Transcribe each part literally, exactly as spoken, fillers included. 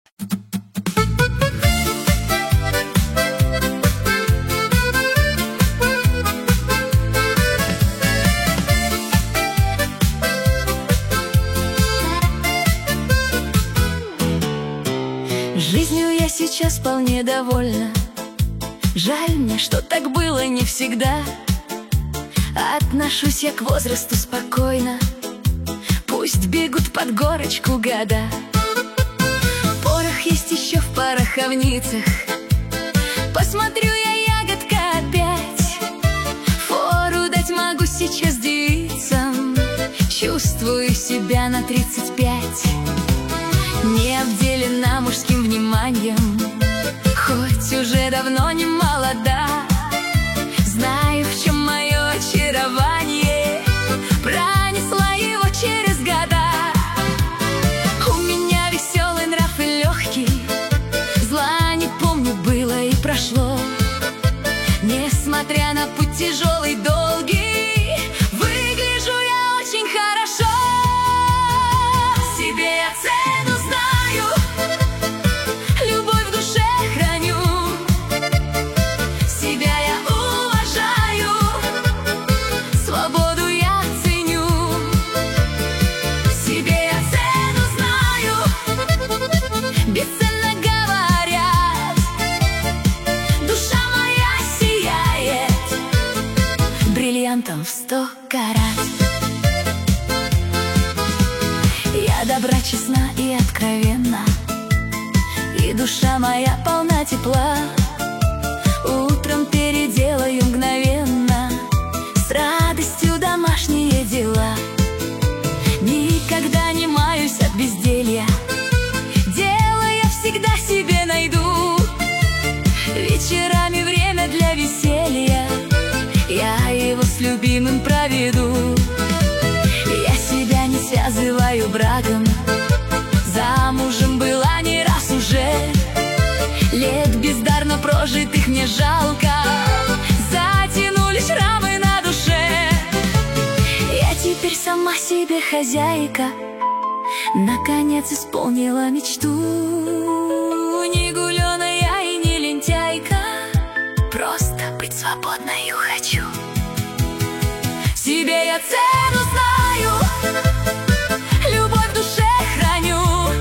Жизнью я сейчас вполне довольна. Жаль мне, что так было не всегда. Отношусь я к возрасту спокойно. Пусть бегут под горочку года. Порох есть еще в пороховницах. Посмотрю я, ягодка, опять. Фору дать могу сейчас девицам. Чувствую себя на тридцать пять. Не обделена мужским вниманием, хоть уже давно не молода. Знаю, в чем мое очарование, пронесла его через года. У меня веселый нрав и легкий, зла не помню, было и прошло. Несмотря на путь тяжелый, долгий, выгляжу я очень хорошо. Себе я цену знаю, любовь в душе храню. Себя я уважаю, свободу я ценю. Себе я цену знаю, бесценно говорят, душа моя сияет бриллиантом в сто карат. Я добра, честна и откровенна, и душа моя полна тепла. Утром переделаю мгновенно с радостью домашние дела. Никогда не маюсь от безделья, дело я всегда себе найду. Вечерами время для веселья, я его с любимым проведу. Я себя не связываю браком, замужем была не раз уже. Лет бездарно прожитых мне жалко, затянулись шрамы на душе. Я теперь сама себе хозяйка, наконец исполнила мечту. Не гуленая и не лентяйка, просто быть свободною хочу. Себе я цену знаю, любовь в душе храню.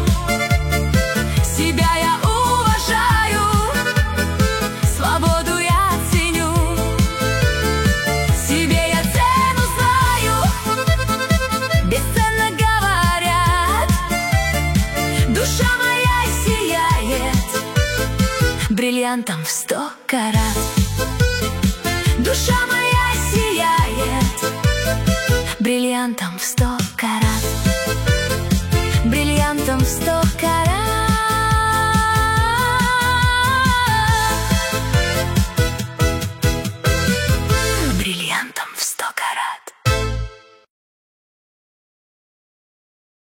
Себя я уважаю, свободу я ценю. Себе я цену знаю, бесценно говорят, душа моя сияет бриллиантом в сто карат. Душа моя сияет бриллиантом в сто карат. Бриллиантом в сто карат.